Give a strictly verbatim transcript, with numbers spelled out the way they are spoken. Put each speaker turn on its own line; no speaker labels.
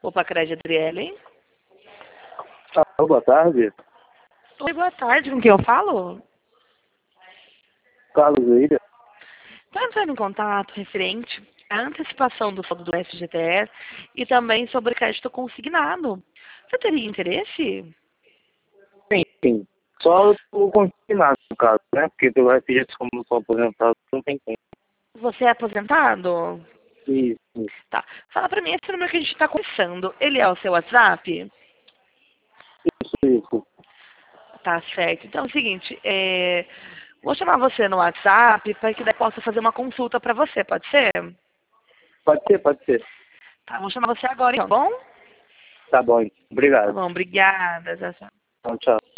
Opa, Crédito Adriele.
Ah, boa tarde.
Oi, boa tarde. Com quem eu falo?
Carlos William.
Está entrando em contato referente à antecipação do saldo do F G T S e também sobre crédito consignado. Você teria interesse?
Sim, sim. Só o consignado, no caso, né? Porque pelo F G T, como eu sou aposentado, não tem como.
Você é aposentado?
Isso, isso,
Tá. Fala pra mim, esse número que a gente está conversando, ele é o seu WhatsApp?
isso.
Tá certo. Então é o seguinte, é... vou chamar você no WhatsApp para que daí possa fazer uma consulta para você, pode ser?
Pode ser, pode ser.
Tá, vou chamar você agora, então, tá bom?
Tá bom,
Tá
obrigado.
bom, obrigada. Tchau, tchau.
Então, tchau.